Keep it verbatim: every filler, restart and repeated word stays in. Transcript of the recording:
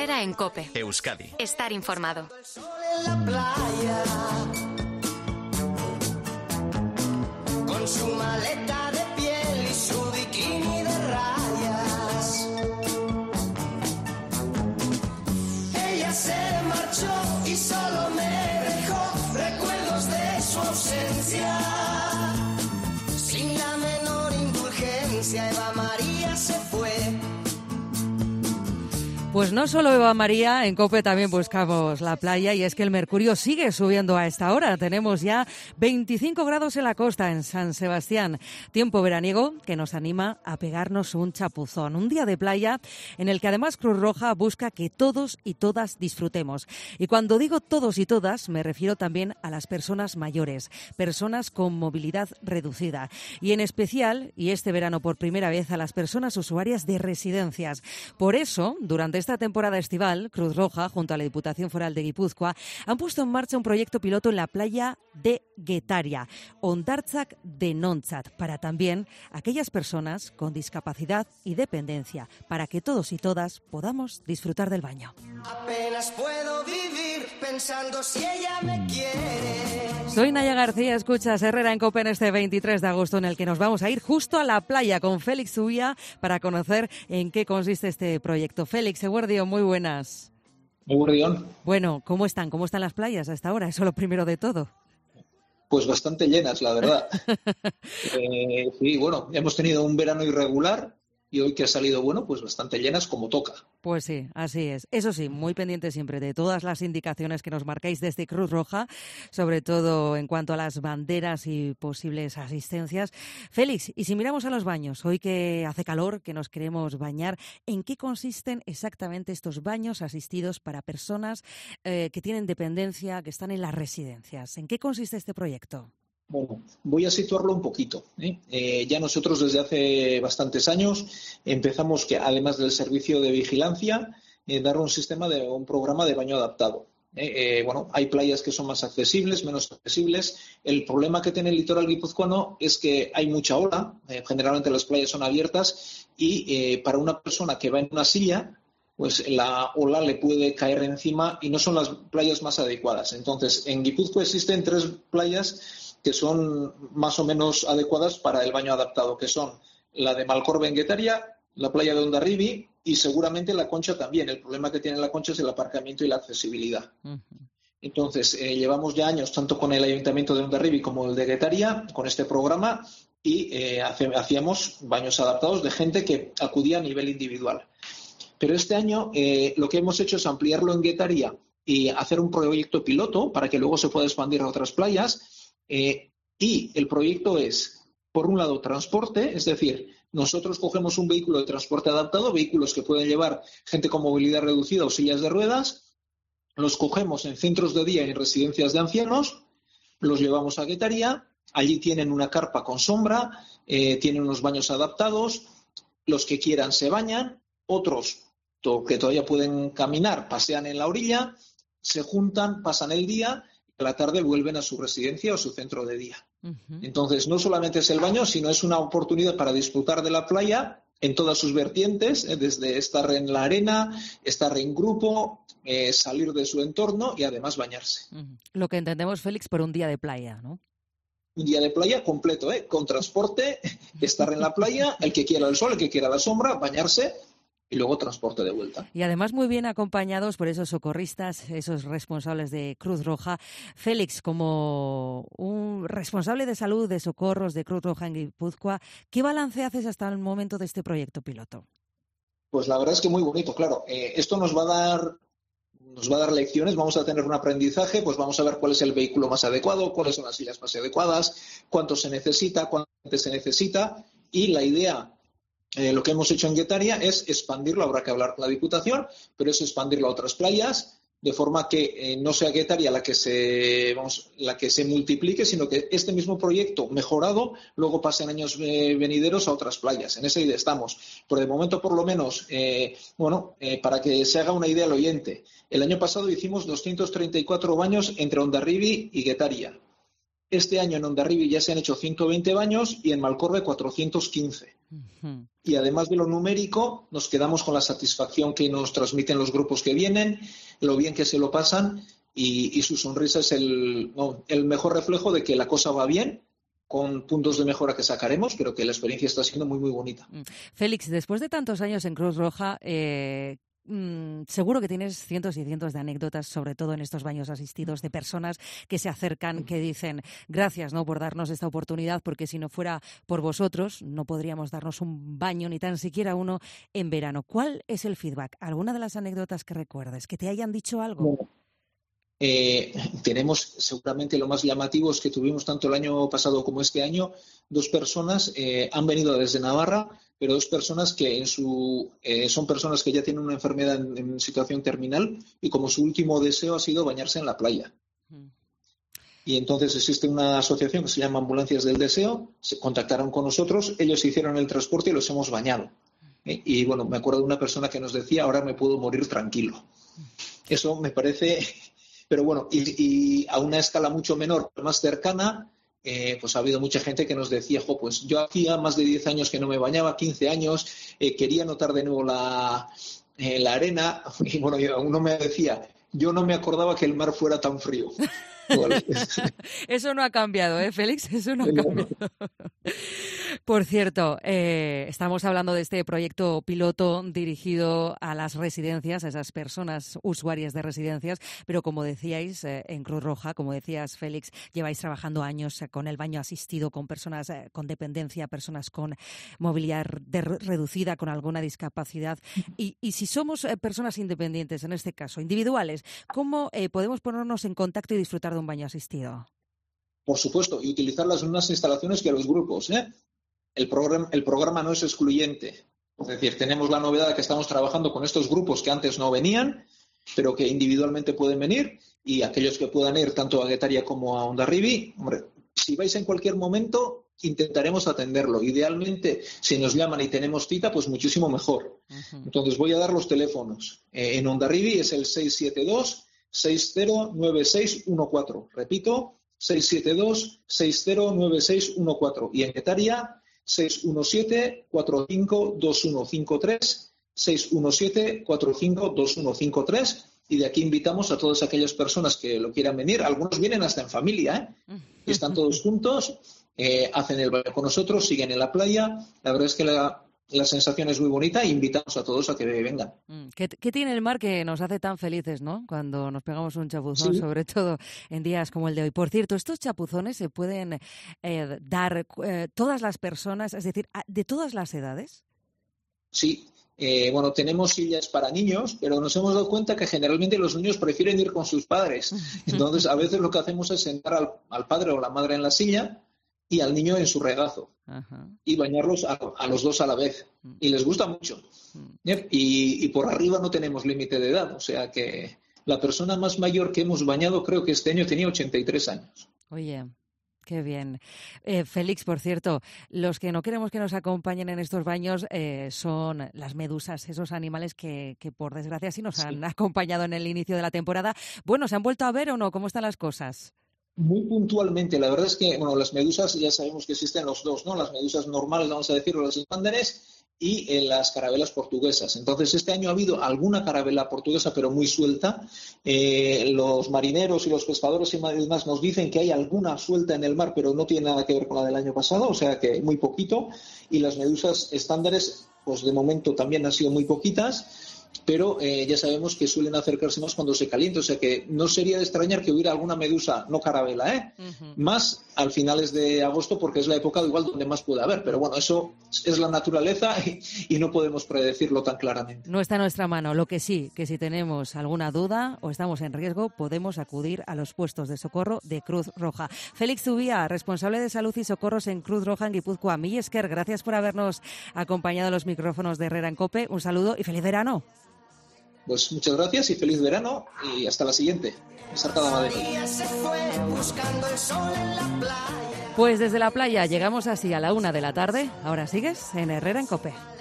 Herrera en COPE. Euskadi. Estar informado. Con su maleta de piel y su bikini de rayas, ella se marchó y solo me dejó recuerdos de su ausencia. Sin la menor indulgencia, Eva María se fue. Pues no solo Eva María, en COPE también buscamos la playa, y es que el mercurio sigue subiendo a esta hora. Tenemos ya veinticinco grados en la costa, en San Sebastián. Tiempo veraniego que nos anima a pegarnos un chapuzón. Un día de playa en el que además Cruz Roja busca que todos y todas disfrutemos. Y cuando digo todos y todas, me refiero también a las personas mayores, personas con movilidad reducida. Y en especial, y este verano por primera vez, a las personas usuarias de residencias. Por eso, durante esta temporada estival, Cruz Roja, junto a la Diputación Foral de Guipúzcoa, han puesto en marcha un proyecto piloto en la playa de Getaria, Hondartzak de Nontzat, para también aquellas personas con discapacidad y dependencia, para que todos y todas podamos disfrutar del baño. Apenas puedo vivir pensando si ella me quiere. Soy Naya García, escuchas Herrera en COPE en este veintitrés de agosto, en el que nos vamos a ir justo a la playa con Félix Zubia para conocer en qué consiste este proyecto. Félix, Eguerdio, muy buenas. Eguerdión. Bueno, ¿cómo están? ¿Cómo están las playas hasta ahora? Eso es lo primero de todo. Pues bastante llenas, la verdad. eh, sí, bueno, hemos tenido un verano irregular y hoy que ha salido bueno, pues bastante llenas como toca. Pues sí, así es. Eso sí, muy pendiente siempre de todas las indicaciones que nos marcáis desde Cruz Roja, sobre todo en cuanto a las banderas y posibles asistencias. Félix, y si miramos a los baños, hoy que hace calor, que nos queremos bañar, ¿en qué consisten exactamente estos baños asistidos para personas eh, que tienen dependencia, que están en las residencias? ¿En qué consiste este proyecto? Bueno, voy a situarlo un poquito. ¿eh? Eh, ya nosotros desde hace bastantes años empezamos que, además del servicio de vigilancia, eh, dar un sistema de un programa de baño adaptado. ¿eh? Eh, bueno, hay playas que son más accesibles, menos accesibles. El problema que tiene el litoral guipuzcoano es que hay mucha ola. Eh, generalmente las playas son abiertas y eh, para una persona que va en una silla, pues la ola le puede caer encima y no son las playas más adecuadas. Entonces, en Guipúzcoa existen tres playas que son más o menos adecuadas para el baño adaptado, que son la de Malcorbe en Getaria, la playa de Hondarribi y seguramente la Concha también. El problema que tiene la Concha es el aparcamiento y la accesibilidad. Uh-huh. Entonces, eh, llevamos ya años, tanto con el Ayuntamiento de Hondarribi como el de Getaria, con este programa, y eh, hace, hacíamos baños adaptados de gente que acudía a nivel individual. Pero este año eh, lo que hemos hecho es ampliarlo en Getaria y hacer un proyecto piloto para que luego se pueda expandir a otras playas. Eh, y el proyecto es, por un lado, transporte, es decir, nosotros cogemos un vehículo de transporte adaptado, vehículos que pueden llevar gente con movilidad reducida o sillas de ruedas, los cogemos en centros de día y en residencias de ancianos, los llevamos a Getaria, allí tienen una carpa con sombra, eh, tienen unos baños adaptados, los que quieran se bañan, otros que todavía pueden caminar pasean en la orilla, se juntan, pasan el día, a la tarde vuelven a su residencia o su centro de día. Uh-huh. Entonces, no solamente es el baño, sino es una oportunidad para disfrutar de la playa en todas sus vertientes, eh, desde estar en la arena, estar en grupo, eh, salir de su entorno y además bañarse. Uh-huh. Lo que entendemos, Félix, por un día de playa, ¿no? Un día de playa completo, ¿eh? Con transporte, estar en la playa, el que quiera el sol, el que quiera la sombra, bañarse, y luego transporte de vuelta. Y además muy bien acompañados por esos socorristas, esos responsables de Cruz Roja. Félix, como un responsable de salud, de socorros de Cruz Roja en Guipúzcoa, ¿qué balance haces hasta el momento de este proyecto piloto? Pues la verdad es que muy bonito, claro. Eh, esto nos va a dar nos va a dar lecciones, vamos a tener un aprendizaje, pues vamos a ver cuál es el vehículo más adecuado, cuáles son las sillas más adecuadas, cuánto se necesita, cuánto se necesita, y la idea, eh, lo que hemos hecho en Getaria es expandirlo, habrá que hablar con la Diputación, pero es expandirlo a otras playas, de forma que eh, no sea Getaria la que se vamos, la que se multiplique, sino que este mismo proyecto mejorado luego pase en años eh, venideros a otras playas. En esa idea estamos. Pero de momento, por lo menos, eh, bueno, eh, para que se haga una idea al oyente, el año pasado hicimos doscientos treinta y cuatro baños entre Hondarribi y Getaria. Este año en Hondarribi ya se han hecho ciento veinte baños y en Malcorbe cuatrocientos quince. Uh-huh. Y además de lo numérico, nos quedamos con la satisfacción que nos transmiten los grupos que vienen, lo bien que se lo pasan y, y su sonrisa es el, no, el mejor reflejo de que la cosa va bien, con puntos de mejora que sacaremos, pero que la experiencia está siendo muy, muy bonita. Félix, después de tantos años en Cruz Roja, eh, mmm, seguro que tienes cientos y cientos de anécdotas, sobre todo en estos baños asistidos, de personas que se acercan, que dicen gracias, ¿no?, por darnos esta oportunidad, porque si no fuera por vosotros no podríamos darnos un baño, ni tan siquiera uno, en verano. ¿Cuál es el feedback? ¿Alguna de las anécdotas que recuerdes? ¿Que te hayan dicho algo? Bueno. Eh, tenemos seguramente lo más llamativo es que tuvimos tanto el año pasado como este año dos personas, eh, han venido desde Navarra, pero dos personas que en su, eh, son personas que ya tienen una enfermedad en, en situación terminal y como su último deseo ha sido bañarse en la playa. Mm. Y entonces existe una asociación que se llama Ambulancias del Deseo, se contactaron con nosotros, ellos hicieron el transporte y los hemos bañado. ¿Eh? Y bueno, me acuerdo de una persona que nos decía, ahora me puedo morir tranquilo. Eso me parece... Pero bueno, y, y a una escala mucho menor, más cercana, eh, pues ha habido mucha gente que nos decía, jo, pues yo hacía más de diez años que no me bañaba, quince años, eh, quería notar de nuevo la, eh, la arena, y bueno, uno me decía, yo no me acordaba que el mar fuera tan frío. Eso no ha cambiado, ¿eh, Félix? Eso no ha cambiado. Por cierto, eh, estamos hablando de este proyecto piloto dirigido a las residencias, a esas personas usuarias de residencias, pero como decíais, eh, en Cruz Roja, como decías, Félix, lleváis trabajando años eh, con el baño asistido, con personas eh, con dependencia, personas con movilidad de reducida, con alguna discapacidad. Y, y si somos eh, personas independientes, en este caso, individuales, ¿cómo eh, podemos ponernos en contacto y disfrutar de un baño asistido? Por supuesto, y utilizar las mismas instalaciones que los grupos, ¿eh? El programa, el programa no es excluyente. Es decir, tenemos la novedad de que estamos trabajando con estos grupos que antes no venían, pero que individualmente pueden venir, y aquellos que puedan ir tanto a Guetaria como a Hondarribia, hombre, si vais en cualquier momento, intentaremos atenderlo. Idealmente, si nos llaman y tenemos cita, pues muchísimo mejor. Uh-huh. Entonces voy a dar los teléfonos. Eh, en Hondarribia es el seis siete dos, seis cero nueve seis uno cuatro. Repito, seis siete dos, seis cero nueve seis uno cuatro. Y en Guetaria, seis uno siete, cuatro cinco dos uno cinco tres, seis uno siete, cuatro cinco dos uno cinco tres, y de aquí invitamos a todas aquellas personas que lo quieran venir. Algunos vienen hasta en familia, ¿eh? Y están todos juntos, eh, hacen el baño con nosotros, siguen en la playa. La verdad es que la, la sensación es muy bonita e invitamos a todos a que vengan. ¿Qué, qué tiene el mar que nos hace tan felices, ¿no?, cuando nos pegamos un chapuzón, sí, sobre todo en días como el de hoy? Por cierto, estos chapuzones se pueden eh, dar eh, todas las personas, es decir, de todas las edades. Sí. Eh, bueno, tenemos sillas para niños, pero nos hemos dado cuenta que generalmente los niños prefieren ir con sus padres. Entonces, a veces lo que hacemos es sentar al, al padre o la madre en la silla y al niño en su regazo. Ajá. Y bañarlos a, a los dos a la vez. Y les gusta mucho. Y, y por arriba no tenemos límite de edad. O sea que la persona más mayor que hemos bañado creo que este año tenía ochenta y tres años. Oye, qué bien. Eh, Félix, por cierto, los que no queremos que nos acompañen en estos baños eh, son las medusas, esos animales que, que por desgracia sí nos sí. han acompañado en el inicio de la temporada. Bueno, ¿se han vuelto a ver o no? ¿Cómo están las cosas? Muy puntualmente. La verdad es que, bueno, las medusas ya sabemos que existen los dos, ¿no? Las medusas normales, vamos a decirlo, las espándares, y en las carabelas portuguesas. Entonces, este año ha habido alguna carabela portuguesa, pero muy suelta. Eh, los marineros y los pescadores y demás nos dicen que hay alguna suelta en el mar, pero no tiene nada que ver con la del año pasado, o sea que muy poquito. Y las medusas estándares, pues de momento también han sido muy poquitas, pero eh, ya sabemos que suelen acercarse más cuando se calienta, o sea que no sería de extrañar que hubiera alguna medusa, no carabela, ¿eh? Uh-huh. Más al finales de agosto, porque es la época igual donde más puede haber, pero bueno, eso es la naturaleza y, y no podemos predecirlo tan claramente. No está en nuestra mano. Lo que sí, que si tenemos alguna duda o estamos en riesgo, podemos acudir a los puestos de socorro de Cruz Roja. Félix Zubía, responsable de salud y socorros en Cruz Roja en Guipúzcoa. Mil esker, gracias por habernos acompañado a los micrófonos de Herrera en COPE. Un saludo y feliz verano. Pues muchas gracias y feliz verano y hasta la siguiente. Pues desde la playa llegamos así a la una de la tarde. Ahora sigues en Herrera en COPE.